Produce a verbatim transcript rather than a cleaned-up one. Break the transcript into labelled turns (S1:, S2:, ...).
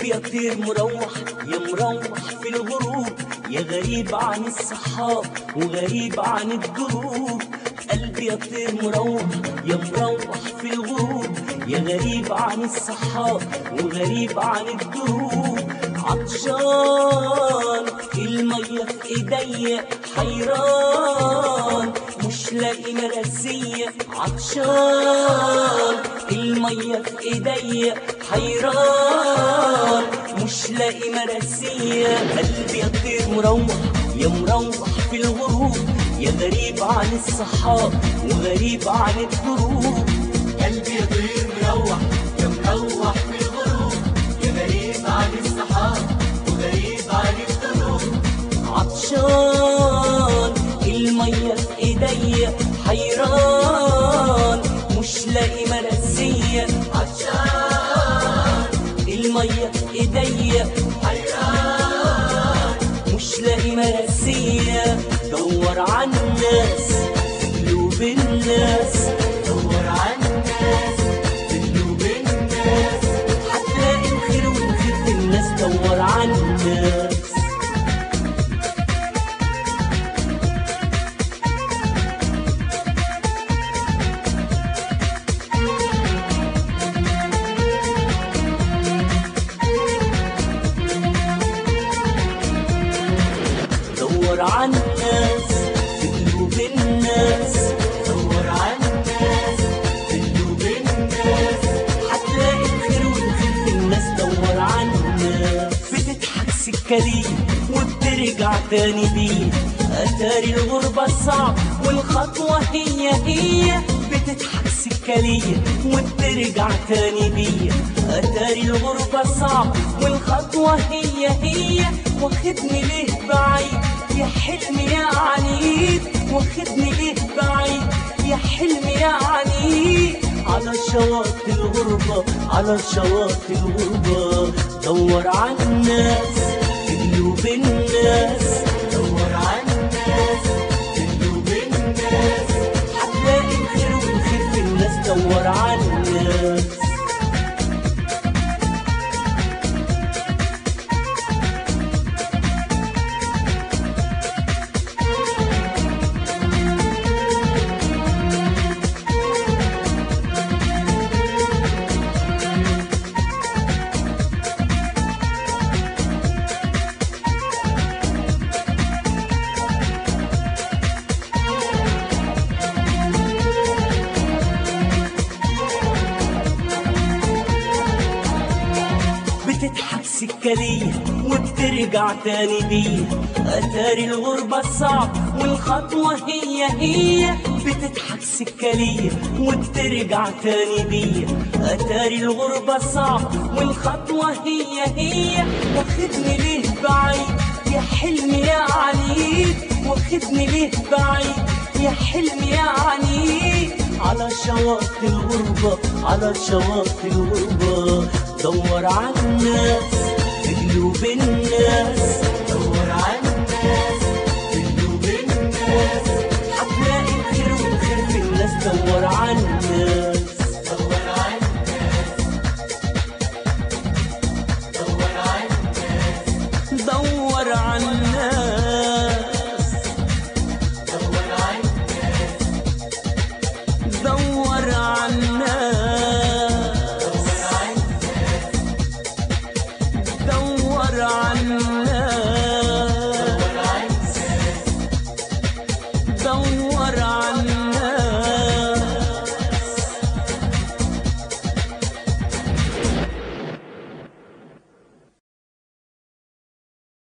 S1: قلبي يا طير مروح يا مروح في الغروب، يا غريب عن الصحاب وغريب عن الدروب. قلبي يا طير مروح يا مروح في الغروب، يا غريب عن الصحاب وغريب عن الدروب. عطشان المية في ايديا حيران مش لاقي مرسية. عطشان المية في ايديا حيران مش لاقي مرسية. قلبي يا طير مروح يا مروح في الغروب، يا غريب عن الصحاب وغريب عن الدروب.
S2: قلبي يا طير مروح يا مروح في الغروب، يا غريب عن الصحاب وغريب عن الدروب.
S1: عطشان المية في ايديا حيران مش لاقي مرسية.
S2: عطشان
S1: المية في ايديا
S2: حيران
S1: مش لاقي مرسية. دور على الناس في قلوب الناس،
S2: دور على الناس في قلوب الناس،
S1: هتلاقي الخير والخير في الناس. دور على الناس دور على الناس في قلوب الناس،
S2: دور على الناس في قلوب الناس،
S1: هتلاقي الخير والخير في الناس. دور على الناس بتضحك سكالية وبترجع تاني بيه. أتاري الغربة صعب والخطوة هي هي. بتضحك سكالية وبترجع تاني بيه. أتاري الغربة صعب والخطوة هي هي. واخدني ليه بعيد يا حلمي يا عنيد، واخدني ليه بعيد يا حلمي يا عنيد. على شواطئ الغربة على شواطئ الغربة دور على الناس في قلوب الناس،
S2: دور على الناس في قلوب الناس،
S1: هتلاقي الخير والخير في الناس. دور على الناس بتضحك سكالية وبترجع تاني بيه. أتاري الغربة صعب والخطوة هي هي. بتضحك سكالية وبترجع تاني بيه. أتاري الغربة صعب والخطوة هي هي. واخدني ليه بعيد يا حلمي يا عنيد، واخدني ليه بعيد يا حلمي يا عنيد. على شواطئ الغربة على شواطئ الغربة دور على الناس في قلوب الناس،
S2: دور على الناس في قلوب الناس،
S1: هتلاقي الخير والخير في الناس. دور على الناس
S2: دور على الناس، دور على الناس،
S1: دور على الناس
S2: دور على الناس،
S1: دور على الناس
S2: دور على الناس،
S1: دور على الناس.